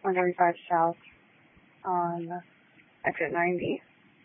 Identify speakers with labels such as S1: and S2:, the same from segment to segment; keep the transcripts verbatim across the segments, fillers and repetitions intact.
S1: one thirty-five south on exit ninety.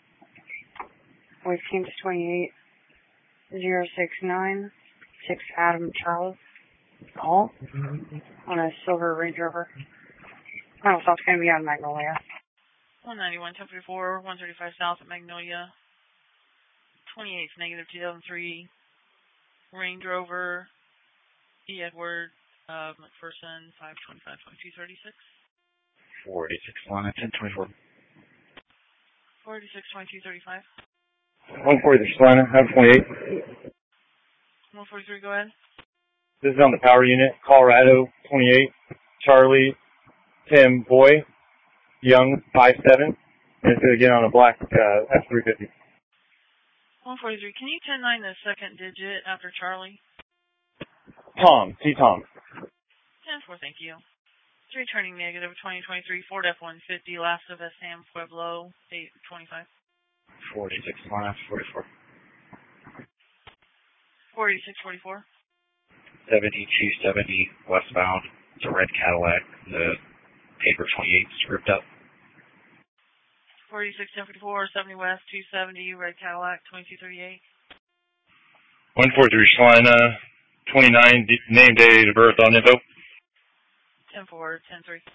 S1: With Kansas twenty-eight, zero six nine, six Adam Charles. Call on a silver Range Rover. Final stop's going to be on Magnolia.
S2: one ninety-one, ten forty-four, one thirty-five south at Magnolia. twenty-eight, negative two thousand three. Range Rover, E. Edward, uh, McPherson, five twenty-five, twenty-two thirty-six.
S3: forty-six, line ten twenty-four.
S2: forty-six, twenty-two thirty-five.
S3: one forty-three, line one twenty-eight.
S2: one forty-three, go ahead.
S3: This is on the power unit, Colorado, twenty-eight, Charlie, Tim, Boy, Young, five seven. And it's going to get on a black uh, F three fifty.
S2: one forty-three, can you ten nine the second digit after Charlie?
S3: Tom, T. Tom.
S2: ten four, thank you. three turning negative, twenty twenty-three, Ford F one fifty, last of San Pueblo, eight twenty-five.
S3: forty-six, line forty-four.
S2: forty-six, forty-four.
S3: seventy-two seventy, westbound. It's a red Cadillac. The paper twenty-eight is ripped up.
S2: forty-six, ten fifty-four, seventy west, two seventy, red Cadillac, twenty-two thirty-eight.
S3: one forty-three, Salina, twenty-nine, name, date of birth on info.
S2: ten four, ten three.